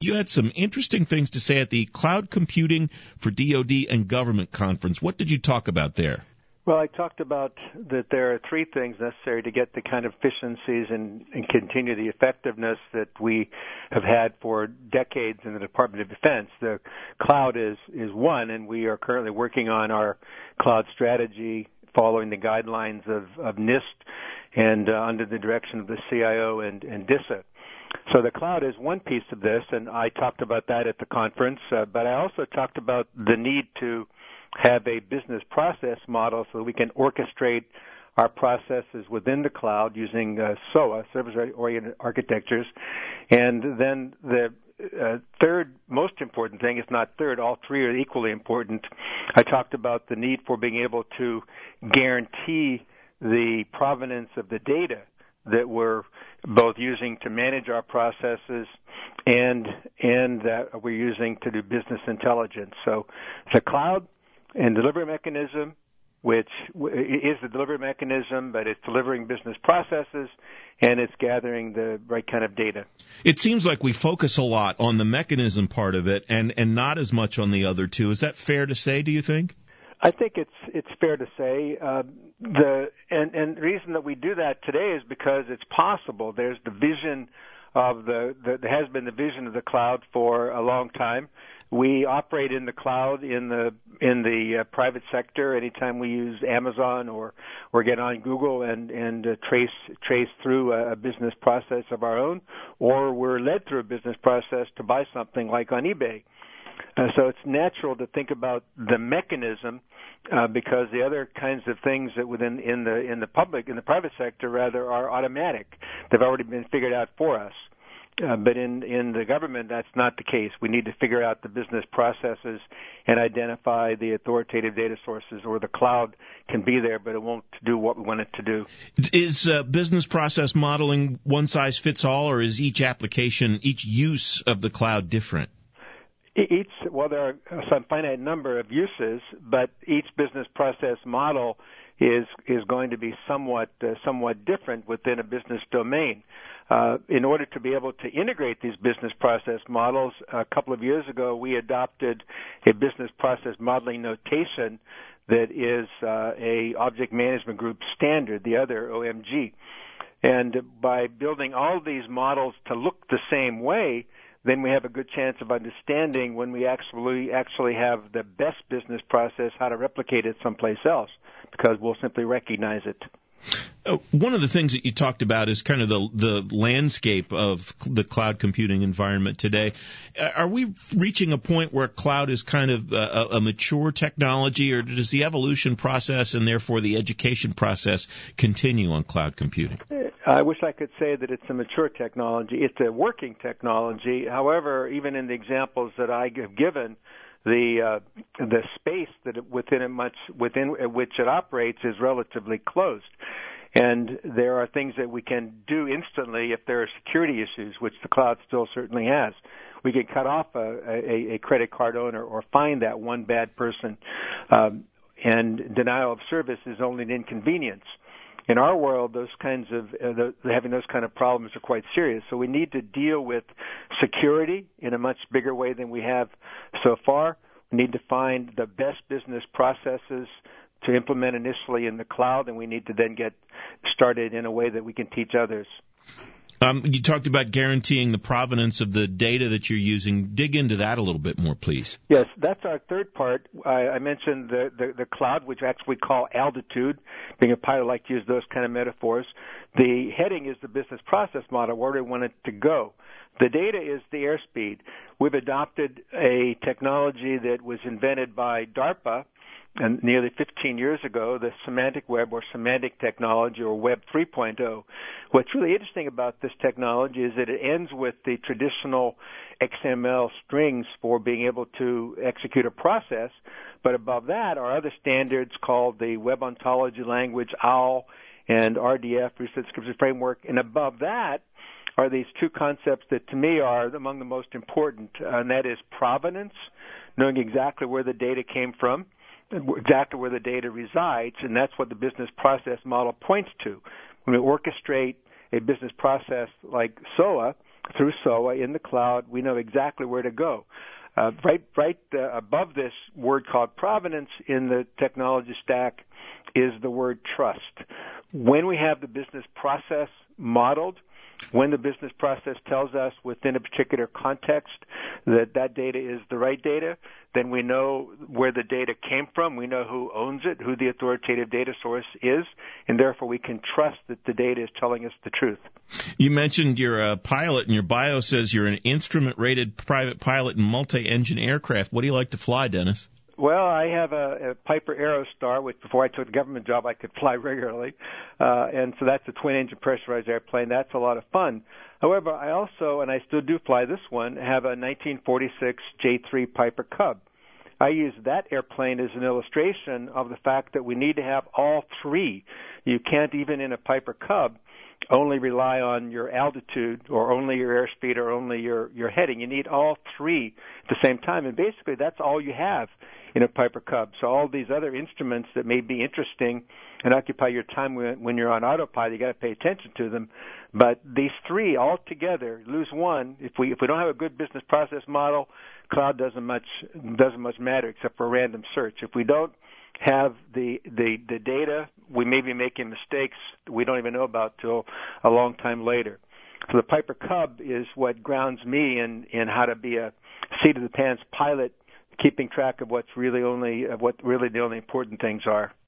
You had some interesting things to say at the Cloud Computing for DoD and Government Conference. What did you talk about there? Well, I talked about that there are three things necessary to get the kind of efficiencies and continue the effectiveness that we have had for decades in the Department of Defense. The cloud is one, and we are currently working on our cloud strategy following the guidelines of NIST and under the direction of the CIO and DISA. So the cloud is one piece of this, and I talked about that at the conference, but I also talked about the need to have a business process model so that we can orchestrate our processes within the cloud using SOA, service-oriented architectures. And then the third most important thing, if not third, all three are equally important. I talked about the need for being able to guarantee the provenance of the data that we're both using to manage our processes and that we're using to do business intelligence. So the cloud and delivery mechanism, which is the delivery mechanism, but it's delivering business processes, and it's gathering the right kind of data. It seems like we focus a lot on the mechanism part of it and not as much on the other two. Is that fair to say, do you think? I think it's fair to say. The reason that we do that today is because it's possible. There's the vision of there has been the vision of the cloud for a long time. We operate in the cloud in the private sector. Anytime we use Amazon or get on Google and trace through a business process of our own, or we're led through a business process to buy something like on eBay. So it's natural to think about the mechanism because the other kinds of things that in the private sector rather are automatic. They've already been figured out for us. But in the government, that's not the case. We need to figure out the business processes and identify the authoritative data sources, or the cloud can be there, but it won't do what we want it to do. Is business process modeling one size fits all, or is each application, each use of the cloud different? There are some finite number of uses, but each business process model is going to be somewhat different within a business domain. In order to be able to integrate these business process models, a couple of years ago we adopted a business process modeling notation that is a Object Management Group standard, the other OMG. And by building all these models to look the same way, then we have a good chance of understanding when we actually have the best business process, how to replicate it someplace else, because we'll simply recognize it. One of the things that you talked about is kind of the landscape of the cloud computing environment today. Are we reaching a point where cloud is kind of a mature technology, or does the evolution process and therefore the education process continue on cloud computing? I wish I could say that it's a mature technology. It's a working technology. However, even in the examples that I have given, the space that within which it operates is relatively closed. And there are things that we can do instantly if there are security issues, which the cloud still certainly has. We can cut off a credit card owner or find that one bad person, and denial of service is only an inconvenience. In our world, those kinds of having those kind of problems are quite serious. So we need to deal with security in a much bigger way than we have so far. We need to find the best business processes to implement initially in the cloud, and we need to then get started in a way that we can teach others. You talked about guaranteeing the provenance of the data that you're using. Dig into that a little bit more, please. Yes, that's our third part. I mentioned the cloud, which actually we call altitude. Being a pilot, I like to use those kind of metaphors. The heading is the business process model, where we want it to go. The data is the airspeed. We've adopted a technology that was invented by DARPA and nearly 15 years ago, the semantic web or semantic technology or Web 3.0. What's really interesting about this technology is that it ends with the traditional XML strings for being able to execute a process, but above that are other standards called the Web Ontology Language, OWL, and RDF, Research Description Framework, and above that are these two concepts that to me are among the most important, and that is provenance, knowing exactly where the data came from, exactly where the data resides, and that's what the business process model points to. When we orchestrate a business process like SOA, through SOA in the cloud. We know exactly where to go. Right above this word called provenance in the technology stack is the word trust. When we have the business process modeled, when the business process tells us within a particular context that that data is the right data, then we know where the data came from, we know who owns it, who the authoritative data source is, and therefore we can trust that the data is telling us the truth. You mentioned you're a pilot, and your bio says you're an instrument-rated private pilot in multi-engine aircraft. What do you like to fly, Dennis? Well, I have a Piper Aerostar, which before I took the government job I could fly regularly, and so that's a twin-engine pressurized airplane. That's a lot of fun. However, I also, and I still do fly this one, have a 1946 J3 Piper Cub. I use that airplane as an illustration of the fact that we need to have all three. You can't, even in a Piper Cub, only rely on your altitude or only your airspeed or only your heading. You need all three at the same time, and basically that's all you have in a Piper Cub. So all these other instruments that may be interesting and occupy your time when you're on autopilot, you got to pay attention to them. But these three all together, lose one. If we don't have a good business process model, cloud doesn't much matter except for random search. If we don't have the data, we may be making mistakes we don't even know about till a long time later. So the Piper Cub is what grounds me in how to be a seat of the pants pilot, keeping track of what really the only important things are.